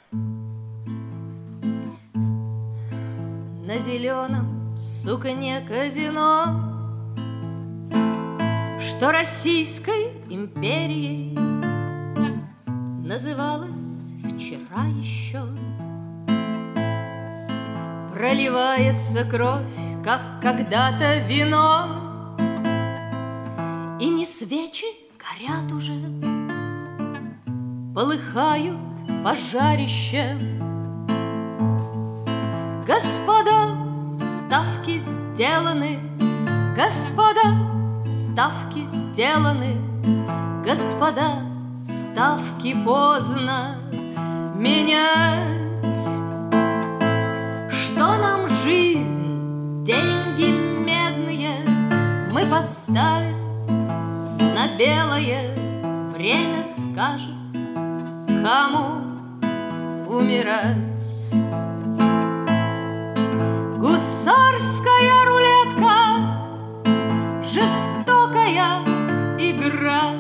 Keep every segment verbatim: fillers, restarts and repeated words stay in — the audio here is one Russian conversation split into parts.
На зеленом сукне казино, что Российской империей называлось вчера еще, проливается кровь, как когда-то вино, и не свечи горят уже, полыхают пожарища. Господа, ставки сделаны, господа, ставки сделаны, господа, ставки поздно менять. Что нам жизнь, деньги медные мы поставим на белое, время скажет, кому умирать. Гусарская рулетка, жестокая игра.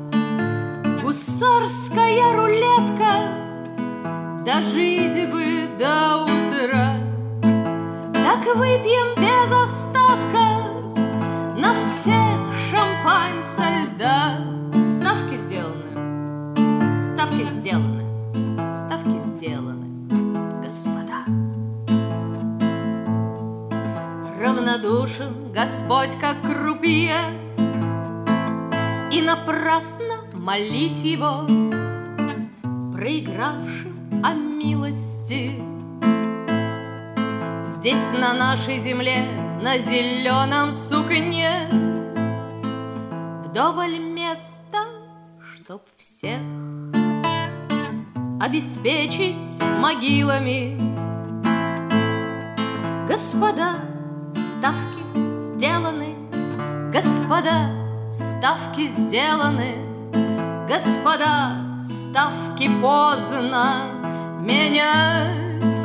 Гусарская рулетка, дожить бы до утра. Так выпьем без остатка на всех шампань со льда. Ставки сделаны, ставки сделаны, ставки сделаны, господа. Равнодушен Господь, как крупье, и напрасно молить Его, проигравшим о милости. Здесь, на нашей земле, на зеленом сукне, вдоволь места, чтоб всех обеспечить могилами. Господа, ставки сделаны, господа, ставки сделаны, господа, ставки поздно менять.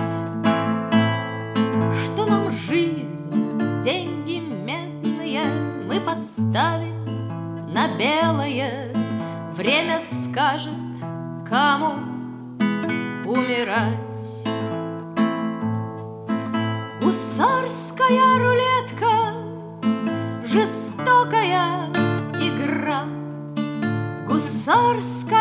Что нам жизнь, деньги медные мы поставим на белое, время скажет, кому умирать. Гусарская рулетка, жестокая игра. Гусарская